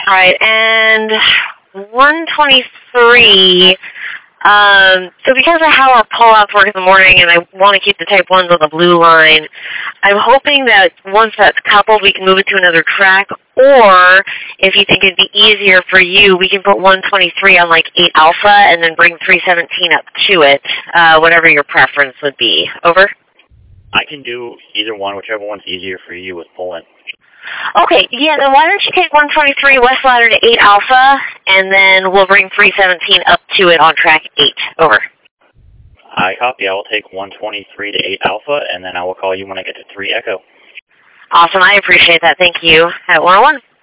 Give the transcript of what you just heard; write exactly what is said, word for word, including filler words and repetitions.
Right, and one twenty-three, um, so because of how our pull-outs work in the morning and I want to keep the Type ones on the blue line, I'm hoping that once that's coupled, we can move it to another track, or if you think it'd be easier for you, we can put one twenty-three on like eight alpha and then bring three seventeen up to it, uh, whatever your preference would be. Over? I can do either one, whichever one's easier for you with pulling. Okay, yeah, then why don't you take one twenty-three west ladder to eight alpha, and then we'll bring three seventeen up to it on track eight. Over. I copy. I will take one twenty-three to eight alpha, and then I will call you when I get to three echo. Awesome. I appreciate that. Thank you. At one oh one.